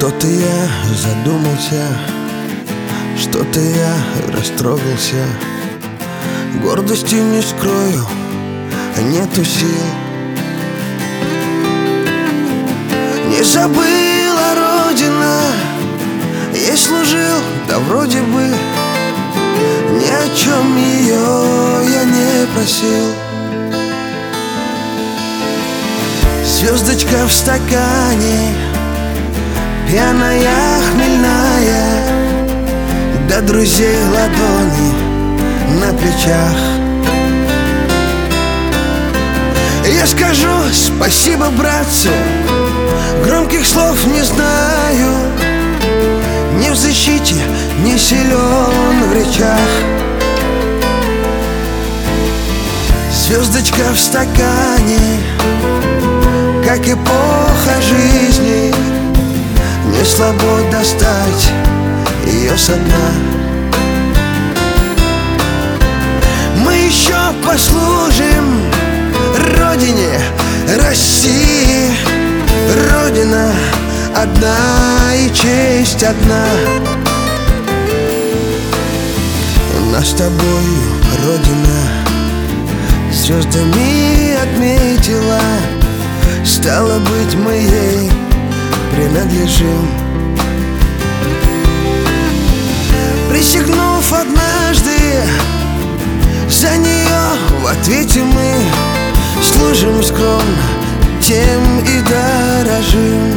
Что-то я задумался, что-то я растрогался. Гордости не скрою, нету сил. Не забыла Родина, ей служил, да вроде бы ни о чем ее я не просил. Звездочка в стакане, пьяная, хмельная, до друзей ладони на плечах. Я скажу спасибо, братцу, громких слов не знаю, ни в защите, не силен в речах. Звездочка в стакане, как эпоха жизни, не слабо достать ее со дна. Мы еще послужим Родине, России. Родина одна и честь одна. Нас с тобою Родина звездами отметила, стало быть, мы ей принадлежим. Присягнув однажды, за нее в ответе мы служим скромно, тем и дорожим.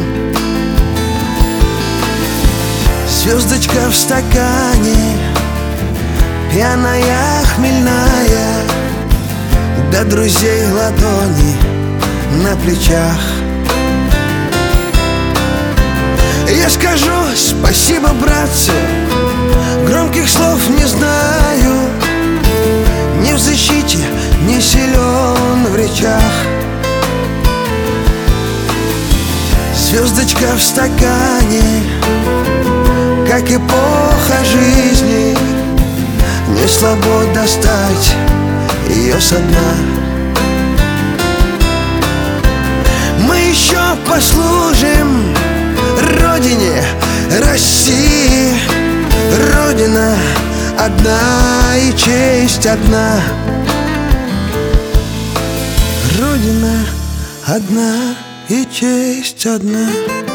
Звездочка в стакане, пьяная, хмельная, до друзей ладони на плечах. Я скажу спасибо, братцу, громких слов не знаю, ни в защите, не силен в речах. Звездочка в стакане, как эпоха жизни, не слабо достать ее со дна. Мы еще послужим Родине, России. Родина одна и честь одна. Родина одна и честь одна.